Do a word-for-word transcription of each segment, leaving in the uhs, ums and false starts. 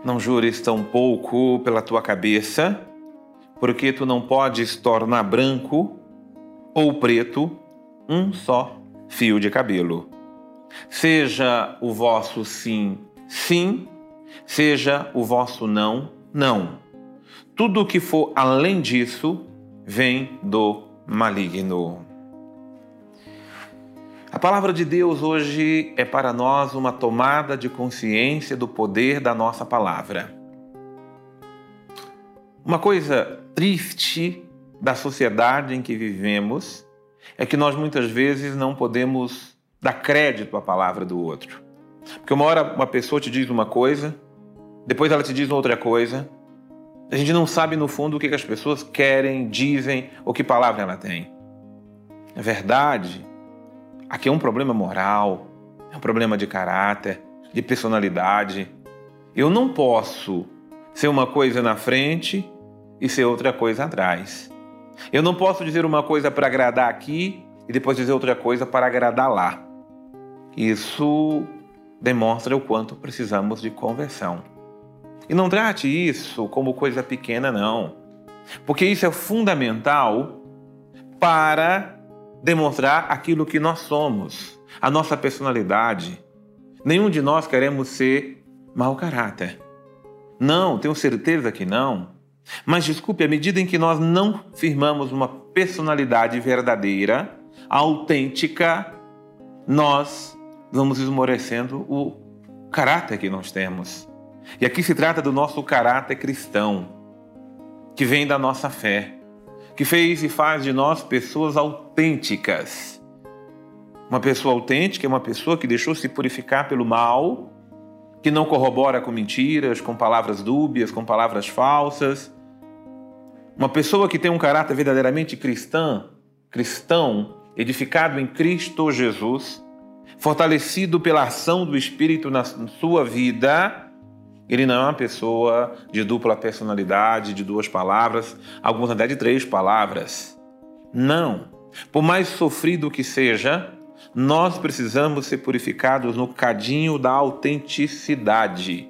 Não jures tão pouco pela tua cabeça, porque tu não podes tornar branco ou preto um só fio de cabelo. Seja o vosso sim, sim, seja o vosso não, não. Tudo o que for além disso vem do maligno. A palavra de Deus hoje é para nós uma tomada de consciência do poder da nossa palavra. Uma coisa triste da sociedade em que vivemos é que nós muitas vezes não podemos dar crédito à palavra do outro. Porque uma hora uma pessoa te diz uma coisa, depois ela te diz outra coisa. A gente não sabe no fundo o que as pessoas querem, dizem ou que palavra ela tem. É verdade. Aqui é um problema moral, é um problema de caráter, de personalidade. Eu não posso ser uma coisa na frente e ser outra coisa atrás. Eu não posso dizer uma coisa para agradar aqui e depois dizer outra coisa para agradar lá. Isso demonstra o quanto precisamos de conversão. E não trate isso como coisa pequena, não. Porque isso é fundamental para demonstrar aquilo que nós somos, a nossa personalidade. Nenhum de nós queremos ser mau caráter. Não, tenho certeza que não. Mas desculpe, à medida em que nós não firmamos uma personalidade verdadeira, autêntica, nós vamos esmorecendo o caráter que nós temos. E aqui se trata do nosso caráter cristão, que vem da nossa fé, que fez e faz de nós pessoas autênticas. Uma pessoa autêntica é uma pessoa que deixou se purificar pelo mal, que não corrobora com mentiras, com palavras dúbias, com palavras falsas. Uma pessoa que tem um caráter verdadeiramente cristã, cristão, edificado em Cristo Jesus, fortalecido pela ação do Espírito na sua vida. Ele não é uma pessoa de dupla personalidade, de duas palavras, alguns até de três palavras. Não. Por mais sofrido que seja, nós precisamos ser purificados no cadinho da autenticidade.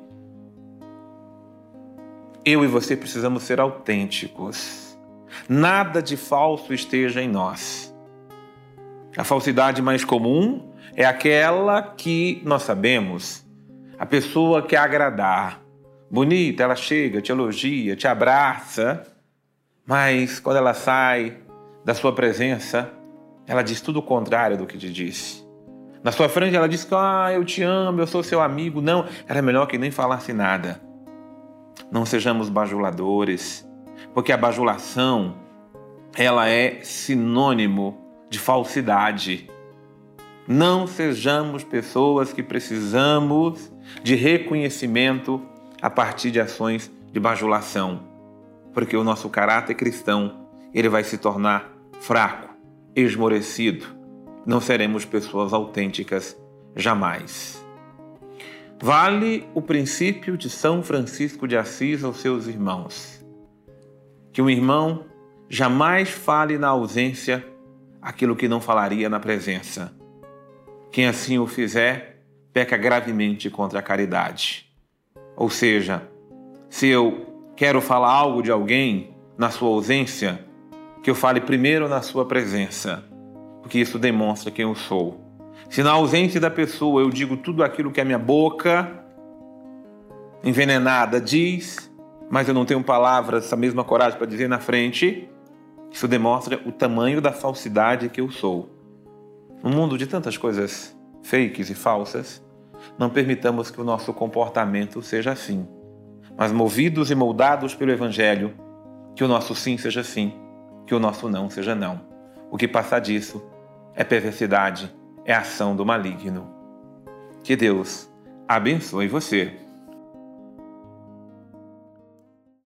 Eu e você precisamos ser autênticos. Nada de falso esteja em nós. A falsidade mais comum é aquela que nós sabemos. A pessoa quer agradar. Bonita, ela chega, te elogia, te abraça, mas quando ela sai da sua presença, ela diz tudo o contrário do que te disse. Na sua frente ela diz que ah, eu te amo, eu sou seu amigo. Não, era melhor que nem falasse nada. Não sejamos bajuladores, porque a bajulação ela é sinônimo de falsidade. Não sejamos pessoas que precisamos de reconhecimento a partir de ações de bajulação, porque o nosso caráter cristão ele vai se tornar fraco, esmorecido. Não seremos pessoas autênticas jamais. Vale o princípio de São Francisco de Assis aos seus irmãos, que um irmão jamais fale na ausência aquilo que não falaria na presença. Quem assim o fizer, peca gravemente contra a caridade. Ou seja, se eu quero falar algo de alguém na sua ausência, que eu fale primeiro na sua presença, porque isso demonstra quem eu sou. Se na ausência da pessoa eu digo tudo aquilo que a minha boca envenenada diz, mas eu não tenho palavras, essa mesma coragem para dizer na frente, isso demonstra o tamanho da falsidade que eu sou. No mundo de tantas coisas fakes e falsas, não permitamos que o nosso comportamento seja assim. Mas movidos e moldados pelo Evangelho, que o nosso sim seja sim, que o nosso não seja não. O que passar disso é perversidade, é ação do maligno. Que Deus abençoe você.